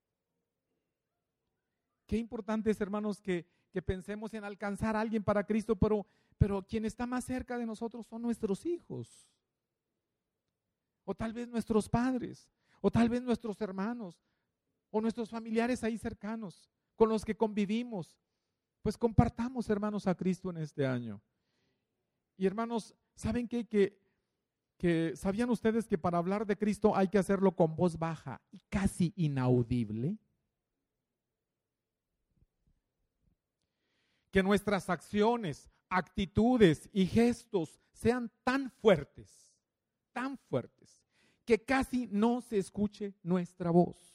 Speaker 2: Qué importante es, hermanos, que pensemos en alcanzar a alguien para Cristo, pero quien está más cerca de nosotros son nuestros hijos. O tal vez nuestros padres, o tal vez nuestros hermanos, o nuestros familiares ahí cercanos, con los que convivimos. Pues compartamos, hermanos, a Cristo en este año. Y hermanos, ¿saben qué? Que ¿sabían ustedes que para hablar de Cristo hay que hacerlo con voz baja y casi inaudible? Que nuestras acciones, actitudes y gestos sean tan fuertes, que casi no se escuche nuestra voz.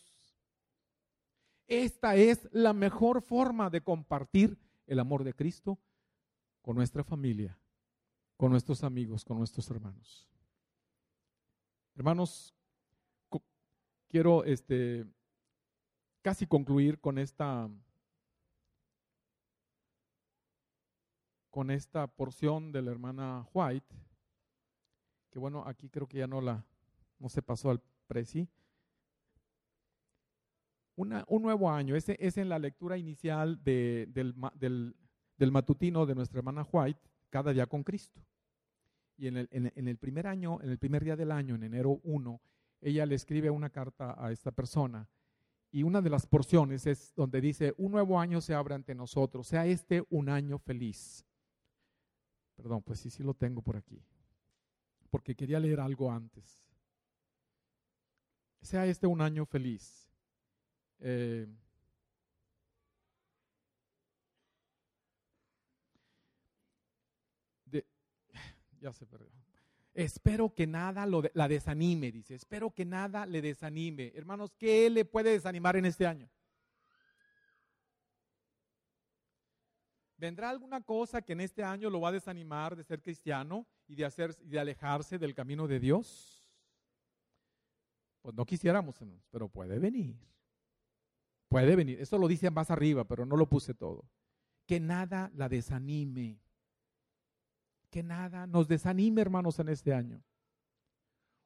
Speaker 2: Esta es la mejor forma de compartir el amor de Cristo con nuestra familia, con nuestros amigos, con nuestros hermanos. Hermanos, quiero casi concluir con esta porción de la hermana White, que bueno, aquí creo que ya no se pasó al presi. Un nuevo año, ese es en la lectura inicial del matutino de nuestra hermana White, Cada día con Cristo. Y en el primer año, en el primer día del año, en enero 1, ella le escribe una carta a esta persona. Y una de las porciones es donde dice: un nuevo año se abre ante nosotros, sea este un año feliz. Perdón, pues sí lo tengo por aquí, porque quería leer algo antes. Sea este un año feliz. Ya se perdió. Espero que nada la desanime, dice. Espero que nada le desanime. Hermanos, ¿qué le puede desanimar en este año? ¿Vendrá alguna cosa que en este año lo va a desanimar de ser cristiano y de alejarse del camino de Dios? Pues no quisiéramos, pero puede venir. Puede venir. Eso lo dice más arriba, pero no lo puse todo. Que nada la desanime. Que nada nos desanime, hermanos, en este año.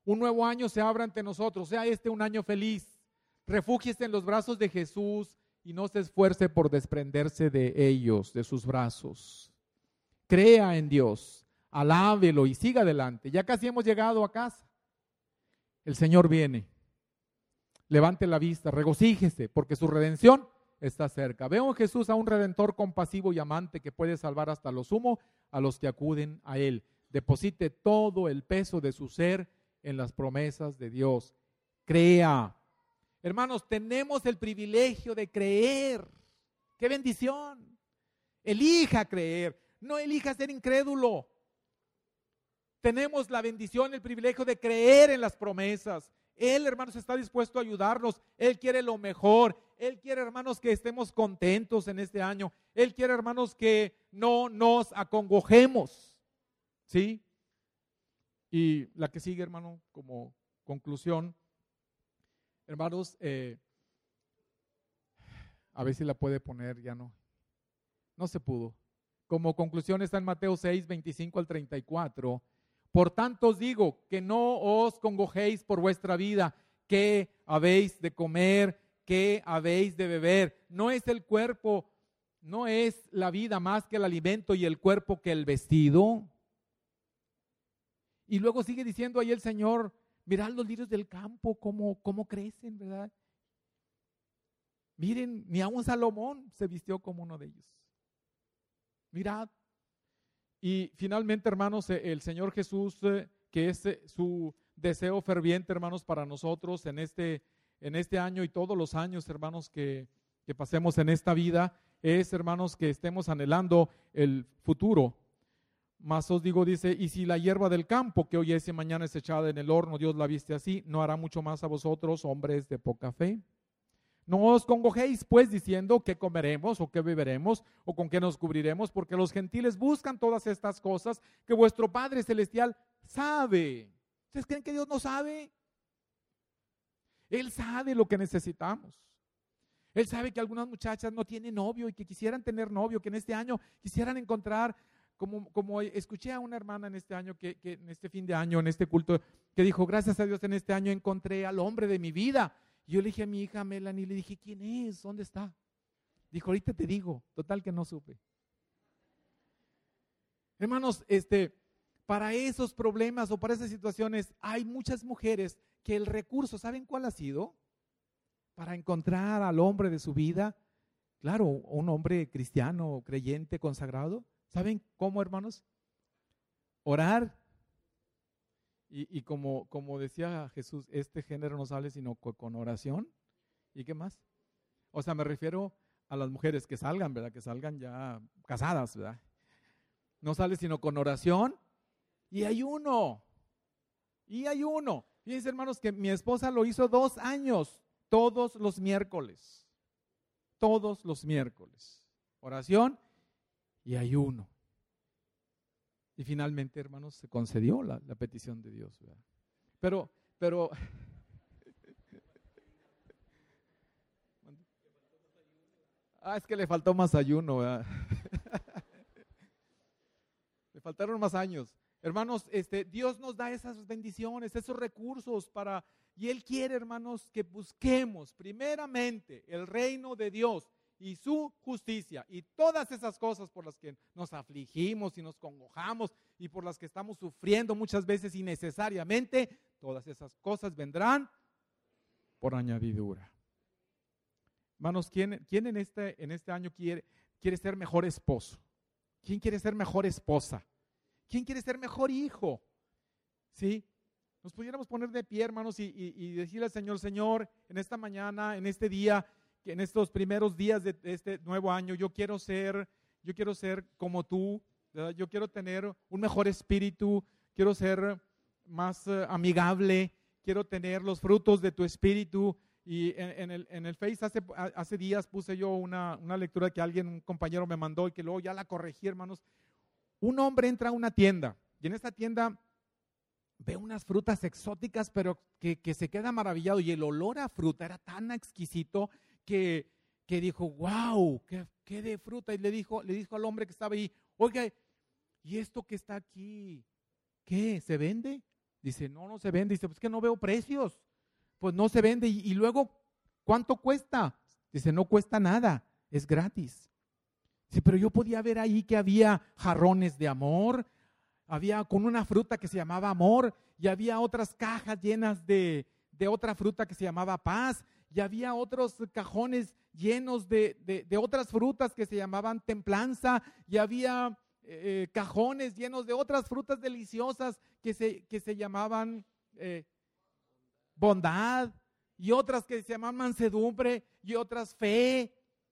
Speaker 2: Un nuevo año se abra ante nosotros, sea este un año feliz. Refúgiese en los brazos de Jesús y no se esfuerce por desprenderse de ellos, de sus brazos. Crea en Dios, alábelo y siga adelante. Ya casi hemos llegado a casa. El Señor viene. Levante la vista, regocíjese, porque su redención está cerca. Veo en Jesús a un Redentor compasivo y amante que puede salvar hasta lo sumo a los que acuden a Él. Deposite todo el peso de su ser en las promesas de Dios. Crea. Hermanos, tenemos el privilegio de creer. ¡Qué bendición! Elija creer, no elija ser incrédulo. Tenemos la bendición, el privilegio de creer en las promesas. Él, hermanos, está dispuesto a ayudarnos. Él quiere lo mejor. Él quiere, hermanos, que estemos contentos en este año. Él quiere, hermanos, que no nos acongojemos. ¿Sí? Y la que sigue, hermano, como conclusión. Hermanos, a ver si la puede poner, ya no. No se pudo. Como conclusión está en Mateo 6, 25 al 34. Por tanto os digo que no os congojéis por vuestra vida, qué habéis de comer, qué habéis de beber. No es el cuerpo, no es la vida más que el alimento y el cuerpo que el vestido. Y luego sigue diciendo ahí el Señor, mirad los lirios del campo, cómo crecen, ¿verdad? Miren, ni aun Salomón se vistió como uno de ellos. Mirad. Y finalmente, hermanos, el Señor Jesús, que es su deseo ferviente, hermanos, para nosotros en este año y todos los años, hermanos, que pasemos en esta vida, es, hermanos, que estemos anhelando el futuro. Mas os digo, dice, y si la hierba del campo, que hoy es y mañana es echada en el horno, Dios la viste así, ¿no hará mucho más a vosotros, hombres de poca fe? No os congojéis, pues, diciendo qué comeremos o qué beberemos o con qué nos cubriremos, porque los gentiles buscan todas estas cosas que vuestro Padre Celestial sabe. ¿Ustedes creen que Dios no sabe? Él sabe lo que necesitamos. Él sabe que algunas muchachas no tienen novio y que quisieran tener novio, que en este año quisieran encontrar, como escuché a una hermana en este año, que en este fin de año, en este culto, que dijo, gracias a Dios en este año encontré al hombre de mi vida. Yo le dije a mi hija Melanie, le dije, ¿quién es? ¿Dónde está? Dijo, ahorita te digo, total que no supe. Hermanos, para esos problemas o para esas situaciones hay muchas mujeres que el recurso, ¿saben cuál ha sido? Para encontrar al hombre de su vida, claro, un hombre cristiano, creyente, consagrado. ¿Saben cómo, hermanos? Orar. Y como decía Jesús, este género no sale sino con oración. ¿Y qué más? O sea, me refiero a las mujeres que salgan, ¿verdad? Que salgan ya casadas, ¿verdad? No sale sino con oración y ayuno. Fíjense, hermanos, que mi esposa lo hizo 2 años, todos los miércoles. Todos los miércoles. Oración y ayuno. Y finalmente, hermanos, se concedió la petición de Dios, ¿verdad? Pero es que le faltó más ayuno, ¿verdad? Le faltaron más años. Hermanos, Dios nos da esas bendiciones, esos recursos y Él quiere, hermanos, que busquemos primeramente el reino de Dios y su justicia, y todas esas cosas por las que nos afligimos y nos congojamos y por las que estamos sufriendo muchas veces innecesariamente, todas esas cosas vendrán por añadidura. Hermanos, ¿quién en este año quiere ser mejor esposo? ¿Quién quiere ser mejor esposa? ¿Quién quiere ser mejor hijo? ¿Sí? Nos pudiéramos poner de pie, hermanos, y decirle al Señor, Señor, en esta mañana, en este día, en estos primeros días de este nuevo año, yo quiero ser como tú, ¿verdad? Yo quiero tener un mejor espíritu, quiero ser más amigable, quiero tener los frutos de tu espíritu. Y en el Face hace días puse yo una lectura que un compañero me mandó y que luego ya la corregí, hermanos. Un hombre entra a una tienda y en esta tienda ve unas frutas exóticas, pero que se queda maravillado, y el olor a fruta era tan exquisito que dijo, wow, ¿qué de fruta? Y le dijo al hombre que estaba ahí, oiga, ¿y esto que está aquí, qué? ¿Se vende? Dice, no se vende. Dice, pues que no veo precios. Pues no se vende. Y luego, ¿cuánto cuesta? Dice, no cuesta nada, es gratis. Dice, pero yo podía ver ahí que había jarrones de amor, había con una fruta que se llamaba amor, y había otras cajas llenas de otra fruta que se llamaba paz, y había otros cajones llenos de otras frutas que se llamaban templanza, y había cajones llenos de otras frutas deliciosas que se llamaban bondad, y otras que se llamaban mansedumbre, y otras fe.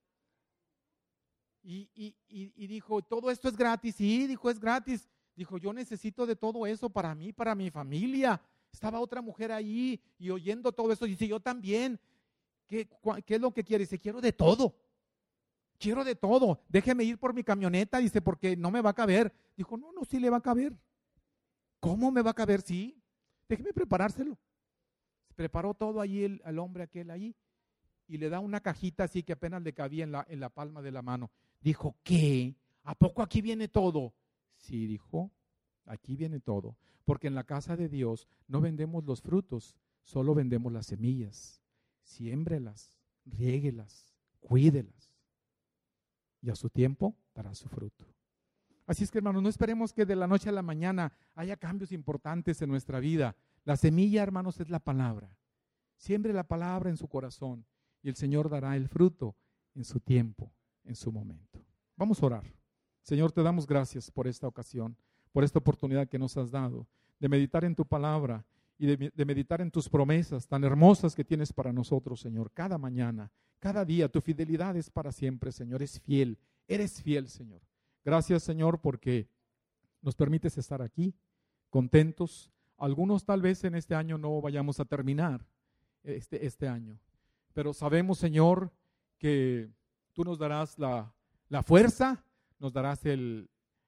Speaker 2: Y dijo, ¿todo esto es gratis? Sí, dijo, es gratis. Dijo, yo necesito de todo eso para mí, para mi familia. Estaba otra mujer ahí y oyendo todo eso. Dice, yo también. ¿Qué es lo que quiere? Dice, quiero de todo. Quiero de todo. Déjeme ir por mi camioneta. Dice, porque no me va a caber. Dijo, no, sí le va a caber. ¿Cómo me va a caber? Sí. Déjeme preparárselo. Preparó todo ahí al hombre aquel ahí. Y le da una cajita así que apenas le cabía en la palma de la mano. Dijo, ¿qué? ¿A poco aquí viene todo? Sí, dijo, aquí viene todo. Porque en la casa de Dios no vendemos los frutos, solo vendemos las semillas. Siémbrelas, riéguelas, cuídelas. Y a su tiempo dará su fruto. Así es que, hermanos, no esperemos que de la noche a la mañana haya cambios importantes en nuestra vida. La semilla, hermanos, es la palabra. Siembre la palabra en su corazón. Y el Señor dará el fruto en su tiempo, en su momento. Vamos a orar. Señor, te damos gracias por esta ocasión, por esta oportunidad que nos has dado de meditar en tu palabra y de meditar en tus promesas tan hermosas que tienes para nosotros, Señor. Cada mañana, cada día, tu fidelidad es para siempre, Señor. Eres fiel, Señor. Gracias, Señor, porque nos permites estar aquí, contentos. Algunos tal vez en este año no vayamos a terminar este año. Pero sabemos, Señor, que tú nos darás la fuerza, nos darás el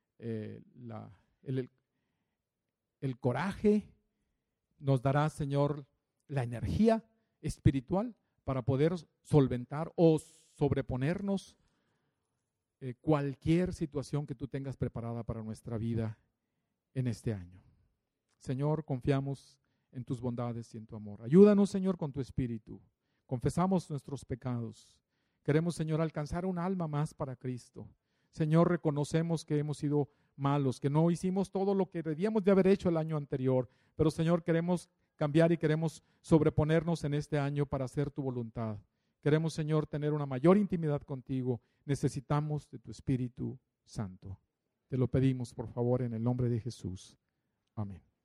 Speaker 2: coraje, nos darás, Señor, la energía espiritual para poder solventar o sobreponernos cualquier situación que tú tengas preparada para nuestra vida en este año. Señor, confiamos en tus bondades y en tu amor. Ayúdanos, Señor, con tu espíritu. Confesamos nuestros pecados. Queremos, Señor, alcanzar un alma más para Cristo. Señor, reconocemos que hemos sido malos, que no hicimos todo lo que debíamos de haber hecho el año anterior. Pero, Señor, queremos cambiar y queremos sobreponernos en este año para hacer tu voluntad. Queremos, Señor, tener una mayor intimidad contigo. Necesitamos de tu Espíritu Santo. Te lo pedimos, por favor, en el nombre de Jesús. Amén.